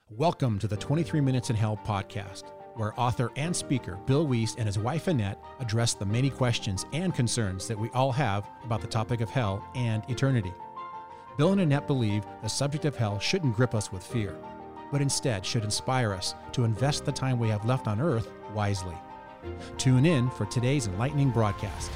Welcome to the 23 Minutes in Hell podcast, where author and speaker Bill Wiest and his wife Annette address the many questions and concerns that we all have about the topic of hell and eternity. Bill and Annette believe the subject of hell shouldn't grip us with fear, but instead should inspire us to invest the time we have left on earth wisely. Tune in for today's enlightening broadcast.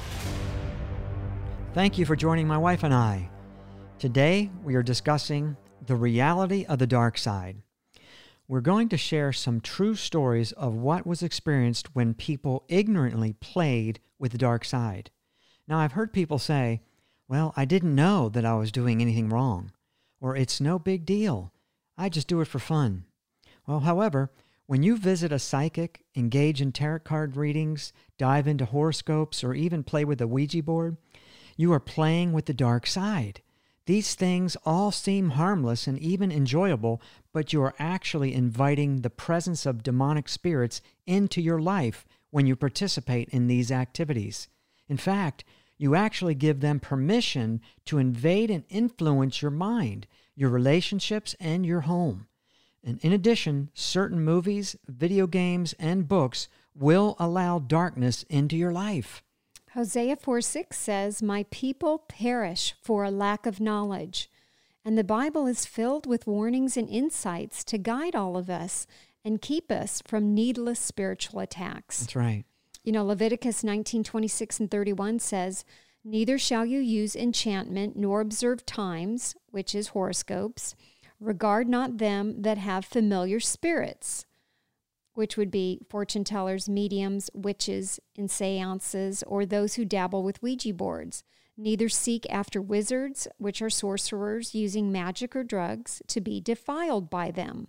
Thank you for joining my wife and I. Today, we are discussing the reality of the dark side. We're going to share some true stories of what was experienced when people ignorantly played with the dark side. Now, I've heard people say, well, I didn't know that I was doing anything wrong, or it's no big deal. I just do it for fun. Well, however, when you visit a psychic, engage in tarot card readings, dive into horoscopes, or even play with a Ouija board, you are playing with the dark side. These things all seem harmless and even enjoyable, but you are actually inviting the presence of demonic spirits into your life when you participate in these activities. In fact, you actually give them permission to invade and influence your mind, your relationships, and your home. And in addition, certain movies, video games, and books will allow darkness into your life. Hosea 4:6 says, "My people perish for a lack of knowledge." And the Bible is filled with warnings and insights to guide all of us and keep us from needless spiritual attacks. That's right. You know, Leviticus 19:26 and 31 says, "Neither shall you use enchantment nor observe times," which is horoscopes. "Regard not them that have familiar spirits," which would be fortune tellers, mediums, witches, in seances, or those who dabble with Ouija boards. "Neither seek after wizards, which are sorcerers using magic or drugs, to be defiled by them."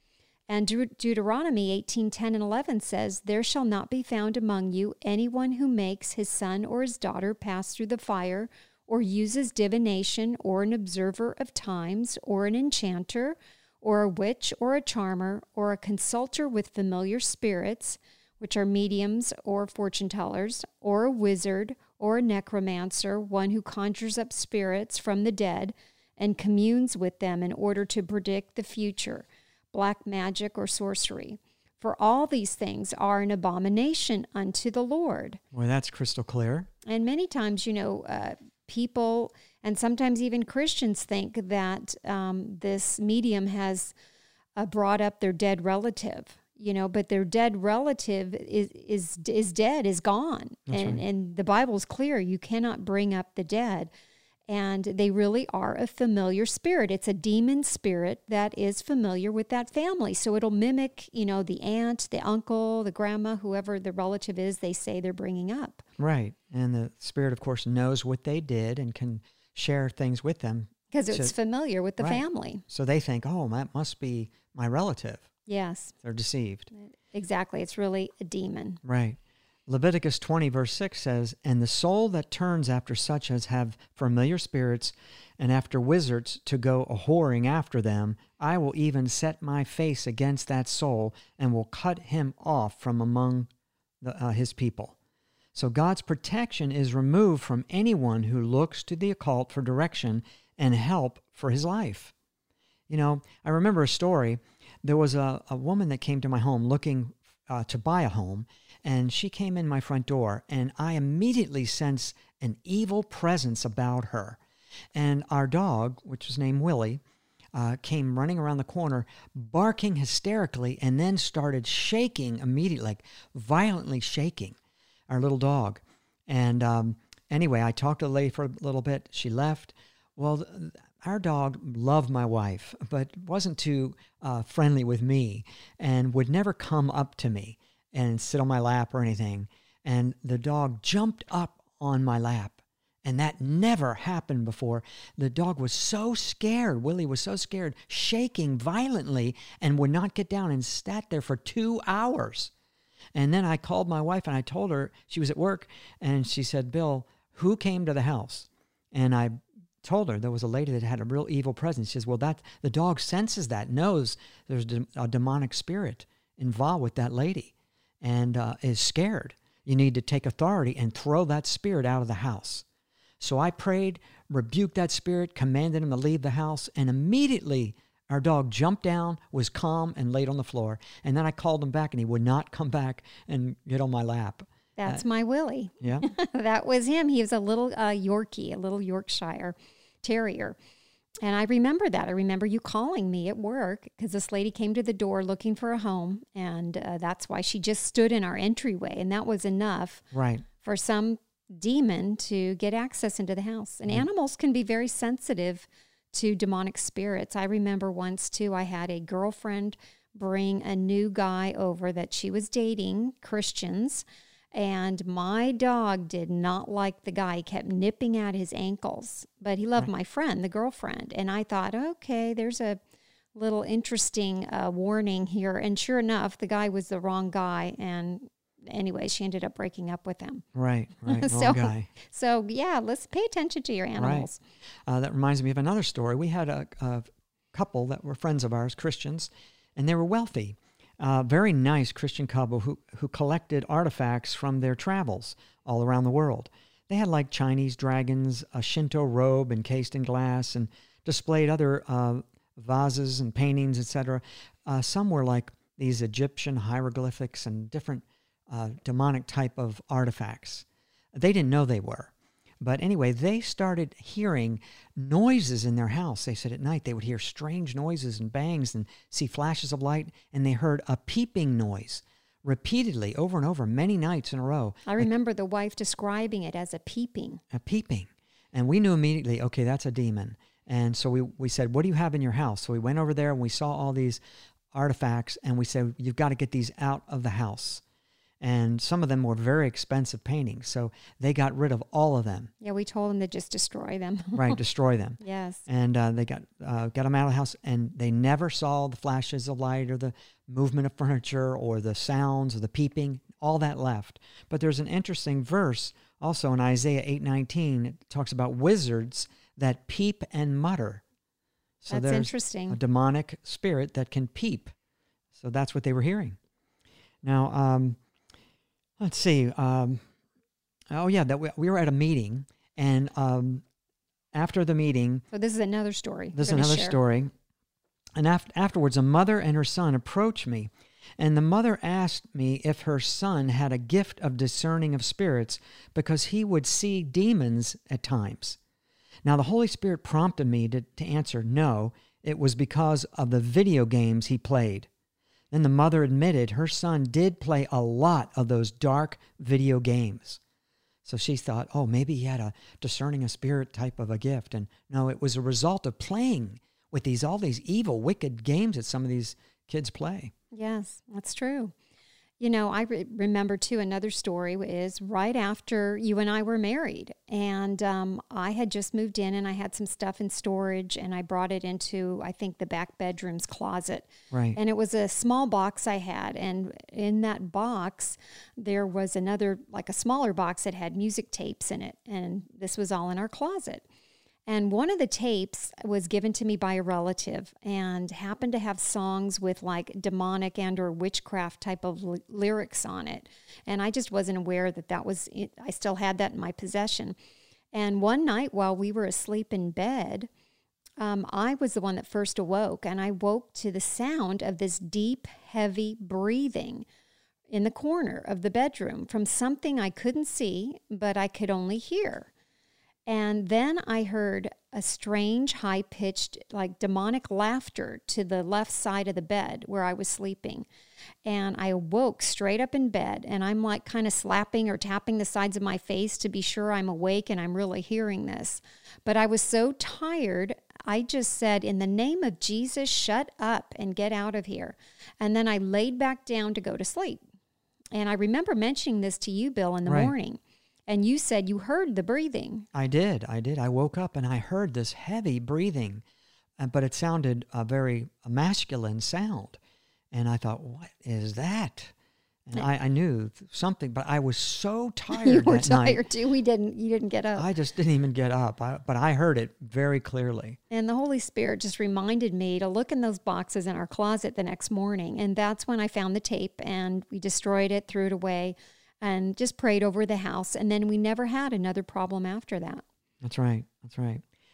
And Deuteronomy 18:10 and 11 says, "There shall not be found among you anyone who makes his son or his daughter pass through the fire, or uses divination, or an observer of times, or an enchanter, or a witch, or a charmer, or a consulter with familiar spirits," which are mediums or fortune tellers, "or a wizard, or a necromancer, one who conjures up spirits from the dead and communes with them in order to predict the future, black magic or sorcery. For all these things are an abomination unto the Lord." Well, that's crystal clear. And many times, people and sometimes even Christians think that this medium has brought up their dead relative, but their dead relative is dead, is gone. And the Bible's clear, you cannot bring up the dead. And they really are a familiar spirit. It's a demon spirit that is familiar with that family. So it'll mimic, the aunt, the uncle, the grandma, whoever the relative is they say they're bringing up. Right. And the spirit, of course, knows what they did and can share things with them. Because it's familiar with the family. So they think, oh, that must be my relative. Yes. They're deceived. Exactly. It's really a demon. Right. Leviticus 20, verse 6 says, "And the soul that turns after such as have familiar spirits and after wizards to go a-whoring after them, I will even set my face against that soul and will cut him off from among his people." So God's protection is removed from anyone who looks to the occult for direction and help for his life. I remember a story. There was a woman that came to my home looking to buy a home, and she came in my front door, and I immediately sensed an evil presence about her. And our dog, which was named Willie, came running around the corner, barking hysterically, and then started shaking immediately, like violently shaking, our little dog. And anyway, I talked to the lady for a little bit. She left. Well, our dog loved my wife, but wasn't too friendly with me and would never come up to me and sit on my lap or anything. And the dog jumped up on my lap, and that never happened before. The dog was so scared. Willie was so scared, shaking violently, and would not get down, and sat there for 2 hours. And then I called my wife, and I told her, she was at work, and she said, "Bill, who came to the house?" And I told her there was a lady that had a real evil presence. She says, "Well, the dog senses that, knows there's a demonic spirit involved with that lady, and is scared. You need to take authority and throw that spirit out of the house." So I prayed, rebuked that spirit, commanded him to leave the house, and immediately Our dog jumped down, was calm, and laid on the floor. And then I called him back, and he would not come back and get on my lap. That's my Willie. Yeah. That was him. He was a little Yorkie, a little Yorkshire Terrier. And I remember that. I remember you calling me at work because this lady came to the door looking for a home. And that's why she just stood in our entryway. And that was enough for some demon to get access into the house. And animals can be very sensitive to demonic spirits. I remember once, too, I had a girlfriend bring a new guy over that she was dating, Christians. And my dog did not like the guy. He kept nipping at his ankles. But he loved my friend, the girlfriend. And I thought, okay, there's a little interesting warning here. And sure enough, the guy was the wrong guy. And anyway, she ended up breaking up with him. Right. Wrong guy. So, yeah, let's pay attention to your animals. Right. That reminds me of another story. We had a couple that were friends of ours, Christians, and they were wealthy. Very nice Christian couple who collected artifacts from their travels all around the world. They had like Chinese dragons, a Shinto robe encased in glass, and displayed other vases and paintings, etc. Some were like these Egyptian hieroglyphics and different demonic type of artifacts. They didn't know they were. But anyway, they started hearing noises in their house. They said at night they would hear strange noises and bangs and see flashes of light, and they heard a peeping noise repeatedly over and over many nights in a row. I remember the wife describing it as a peeping. A peeping. And we knew immediately, okay, that's a demon. And so we said, what do you have in your house? So we went over there and we saw all these artifacts, and we said, you've got to get these out of the house. And some of them were very expensive paintings, so they got rid of all of them. Yeah, we told them to just destroy them. Right, destroy them. Yes. And they got them out of the house, and they never saw the flashes of light or the movement of furniture or the sounds or the peeping. All that left. But there's an interesting verse also in Isaiah 8:19. It talks about wizards that peep and mutter. So that's there's interesting. A demonic spirit that can peep. So that's what they were hearing. Now, let's see. We were at a meeting, and after the meeting... So this is another story. This is another story. And afterwards, a mother and her son approached me, and the mother asked me if her son had a gift of discerning of spirits because he would see demons at times. Now, the Holy Spirit prompted me to answer no. It was because of the video games he played. Then the mother admitted her son did play a lot of those dark video games. So she thought, oh, maybe he had a discerning of spirit type of a gift. And no, it was a result of playing with all these evil, wicked games that some of these kids play. Yes, that's true. You know, I remember, too, another story is right after you and I were married. And I had just moved in, and I had some stuff in storage, and I brought it into, I think, the back bedroom's closet. Right. And it was a small box I had. And in that box, there was another, like a smaller box that had music tapes in it. And this was all in our closet. And one of the tapes was given to me by a relative and happened to have songs with like demonic and or witchcraft type of lyrics on it. And I just wasn't aware that was it. I still had that in my possession. And one night while we were asleep in bed, I was the one that first awoke. And I woke to the sound of this deep, heavy breathing in the corner of the bedroom from something I couldn't see, but I could only hear. And then I heard a strange, high-pitched, like demonic laughter to the left side of the bed where I was sleeping. And I awoke straight up in bed, and I'm like kind of slapping or tapping the sides of my face to be sure I'm awake and I'm really hearing this. But I was so tired, I just said, in the name of Jesus, shut up and get out of here. And then I laid back down to go to sleep. And I remember mentioning this to you, Bill, in the morning. And you said you heard the breathing. I did. I woke up and I heard this heavy breathing, but it sounded a very masculine sound. And I thought, what is that? And I knew something, but I was so tired you were that night. Tired too. You didn't get up. I just didn't even get up, but I heard it very clearly. And the Holy Spirit just reminded me to look in those boxes in our closet the next morning. And that's when I found the tape, and we destroyed it, threw it away, and just prayed over the house. And then we never had another problem after that. That's right.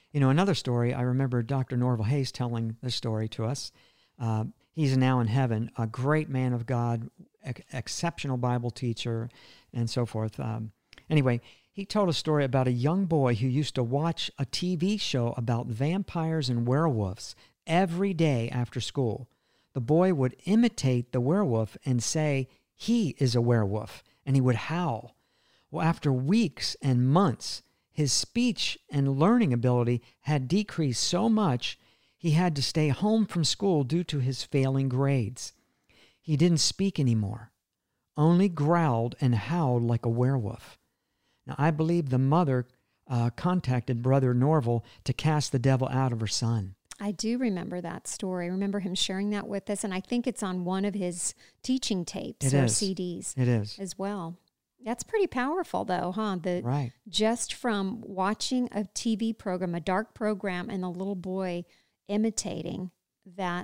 You know, another story, I remember Dr. Norval Hayes telling this story to us. He's now in heaven, a great man of God, exceptional Bible teacher, and so forth. Anyway, he told a story about a young boy who used to watch a TV show about vampires and werewolves every day after school. The boy would imitate the werewolf and say he is a werewolf, and he would howl. Well, after weeks and months, his speech and learning ability had decreased so much he had to stay home from school due to his failing grades. He didn't speak anymore, only growled and howled like a werewolf. Now, I believe the mother contacted Brother Norval to cast the devil out of her son. I do remember that story. I remember him sharing that with us, and I think it's on one of his teaching tapes or CDs. It is. As well. That's pretty powerful, though, huh? Right. Just from watching a TV program, a dark program, and the little boy imitating that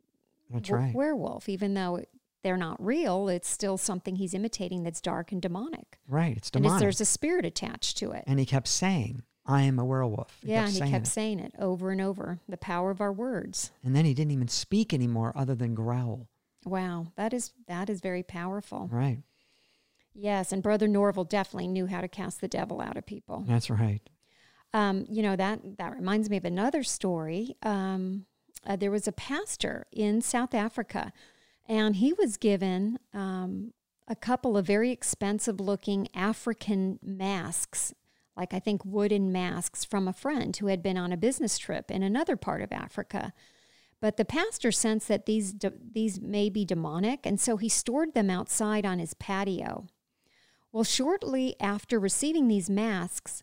werewolf, even though they're not real, it's still something he's imitating that's dark and demonic. Right, it's demonic. And there's a spirit attached to it. And he kept saying, I am a werewolf. He kept saying it over and over, the power of our words. And then he didn't even speak anymore other than growl. Wow, that is very powerful. Right. Yes, and Brother Norval definitely knew how to cast the devil out of people. That's right. You know, that reminds me of another story. There was a pastor in South Africa, and he was given a couple of very expensive-looking African masks, like I think wooden masks, from a friend who had been on a business trip in another part of Africa. But the pastor sensed that these may be demonic, and so he stored them outside on his patio. Well, shortly after receiving these masks,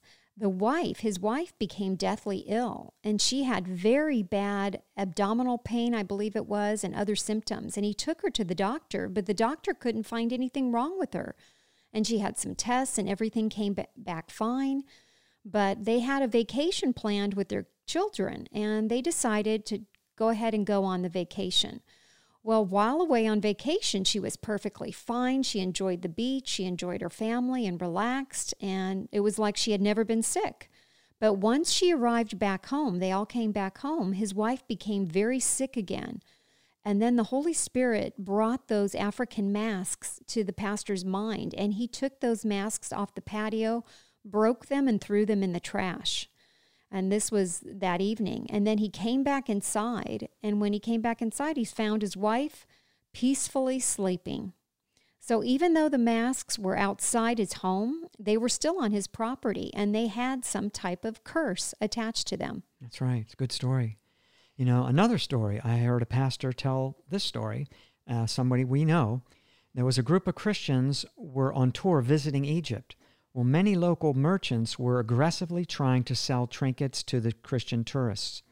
his wife became deathly ill, and she had very bad abdominal pain, I believe it was, and other symptoms. And he took her to the doctor, but the doctor couldn't find anything wrong with her. And she had some tests, and everything came back fine. But they had a vacation planned with their children, and they decided to go ahead and go on the vacation. Well, while away on vacation, she was perfectly fine. She enjoyed the beach. She enjoyed her family and relaxed. And it was like she had never been sick. But once she arrived back home, they all came back home, his wife became very sick again. And then the Holy Spirit brought those African masks to the pastor's mind. And he took those masks off the patio, broke them, and threw them in the trash. And this was that evening. And then he came back inside. And when he came back inside, he found his wife peacefully sleeping. So even though the masks were outside his home, they were still on his property. And they had some type of curse attached to them. That's right. It's a good story. You know, another story, I heard a pastor tell this story, somebody we know. There was a group of Christians were on tour visiting Egypt. Well, many local merchants were aggressively trying to sell trinkets to the Christian tourists.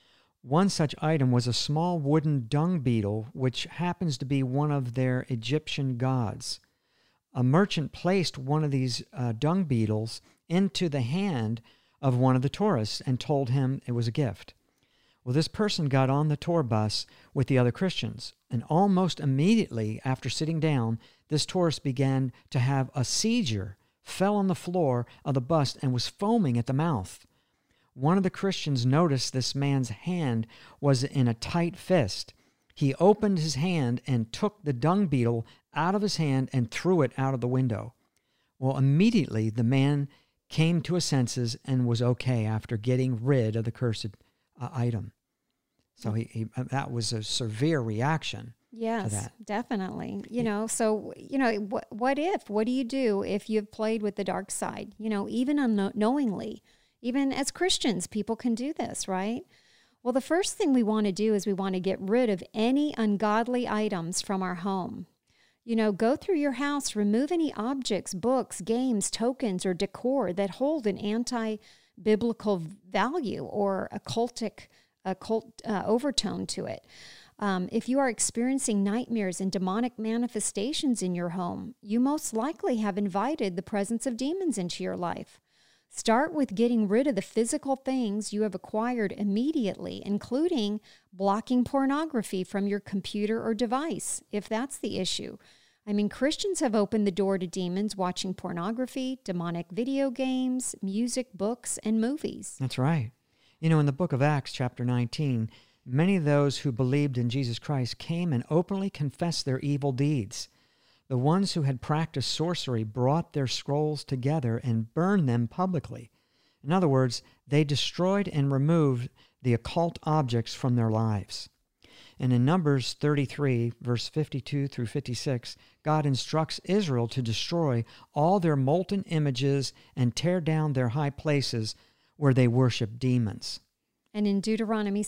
One such item was a small wooden dung beetle, which happens to be one of their Egyptian gods. A merchant placed one of these dung beetles into the hand of one of the tourists and told him it was a gift. Well, this person got on the tour bus with the other Christians, and almost immediately after sitting down, this tourist began to have a seizure, fell on the floor of the bus, and was foaming at the mouth. One of the Christians noticed this man's hand was in a tight fist. He opened his hand and took the dung beetle out of his hand and threw it out of the window. Well, immediately the man came to his senses and was okay after getting rid of the cursed item. So he that was a severe reaction. Yes, to that. Definitely. You know, so, you know, what do you do if you've played with the dark side? You know, even unknowingly, even as Christians, people can do this, right? Well, the first thing we want to do is we want to get rid of any ungodly items from our home. You know, go through your house, remove any objects, books, games, tokens, or decor that hold an anti-biblical value or occult overtone to it. If you are experiencing nightmares and demonic manifestations in your home, you most likely have invited the presence of demons into your life. Start with getting rid of the physical things you have acquired immediately, including blocking pornography from your computer or device, if that's the issue. I mean, Christians have opened the door to demons watching pornography, demonic video games, music, books, and movies. That's right. You know, in the book of Acts, chapter 19, many of those who believed in Jesus Christ came and openly confessed their evil deeds. The ones who had practiced sorcery brought their scrolls together and burned them publicly. In other words, they destroyed and removed the occult objects from their lives. And in Numbers 33, verse 52 through 56, God instructs Israel to destroy all their molten images and tear down their high places where they worship demons. And in Deuteronomy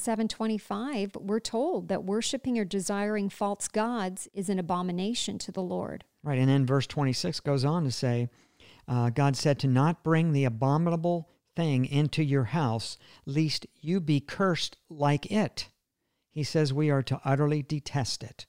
7:25, we're told that worshiping or desiring false gods is an abomination to the Lord. Right, and then verse 26 goes on to say, God said to not bring the abominable thing into your house, lest you be cursed like it. He says we are to utterly detest it.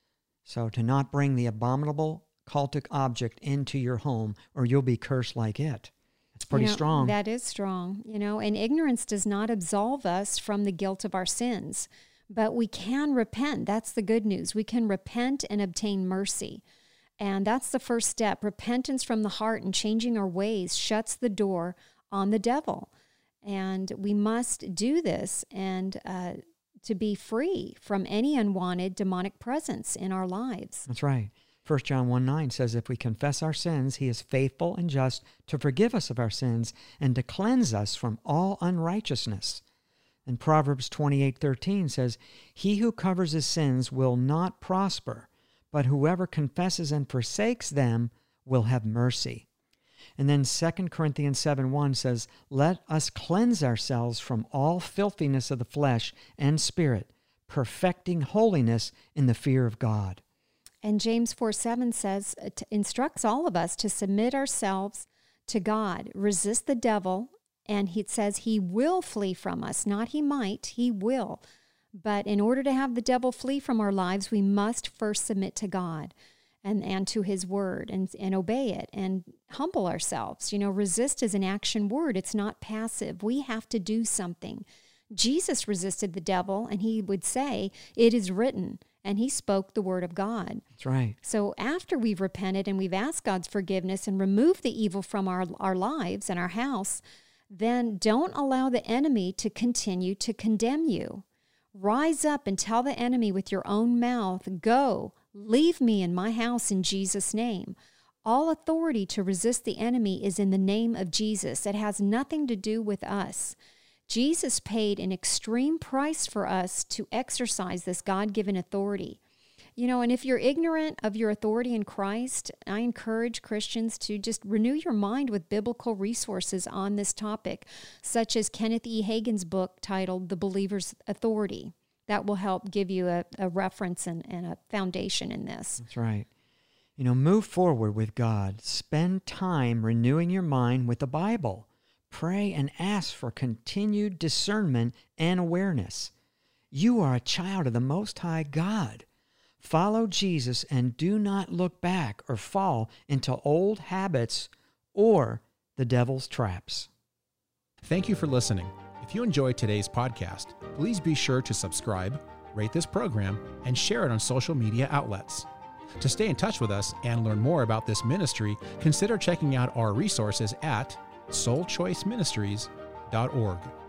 So to not bring the abominable cultic object into your home, or you'll be cursed like it. It's pretty strong. That is strong, and ignorance does not absolve us from the guilt of our sins, but we can repent. That's the good news. We can repent and obtain mercy. And that's the first step. Repentance from the heart and changing our ways shuts the door on the devil. And we must do this and to be free from any unwanted demonic presence in our lives. That's right. 1 John 1:9 says, if we confess our sins, he is faithful and just to forgive us of our sins and to cleanse us from all unrighteousness. And Proverbs 28:13 says, he who covers his sins will not prosper, but whoever confesses and forsakes them will have mercy. And then 2 Corinthians 7:1 says, let us cleanse ourselves from all filthiness of the flesh and spirit, perfecting holiness in the fear of God. And James 4:7 says, instructs all of us to submit ourselves to God, resist the devil, and it says he will flee from us. Not he might, he will. But in order to have the devil flee from our lives, we must first submit to God and to his word and obey it and humble ourselves. Resist is an action word. It's not passive. We have to do something. Jesus resisted the devil, and he would say, it is written. And he spoke the word of God. That's right. So after we've repented and we've asked God's forgiveness and removed the evil from our lives and our house, then don't allow the enemy to continue to condemn you. Rise up and tell the enemy with your own mouth, go, leave me in my house in Jesus' name. All authority to resist the enemy is in the name of Jesus. It has nothing to do with us. Jesus paid an extreme price for us to exercise this God-given authority. And if you're ignorant of your authority in Christ, I encourage Christians to just renew your mind with biblical resources on this topic, such as Kenneth E. Hagin's book titled The Believer's Authority. That will help give you a reference and a foundation in this. That's right. Move forward with God. Spend time renewing your mind with the Bible. Pray and ask for continued discernment and awareness. You are a child of the Most High God. Follow Jesus and do not look back or fall into old habits or the devil's traps. Thank you for listening. If you enjoyed today's podcast, please be sure to subscribe, rate this program, and share it on social media outlets. To stay in touch with us and learn more about this ministry, consider checking out our resources at soulchoiceministries.org.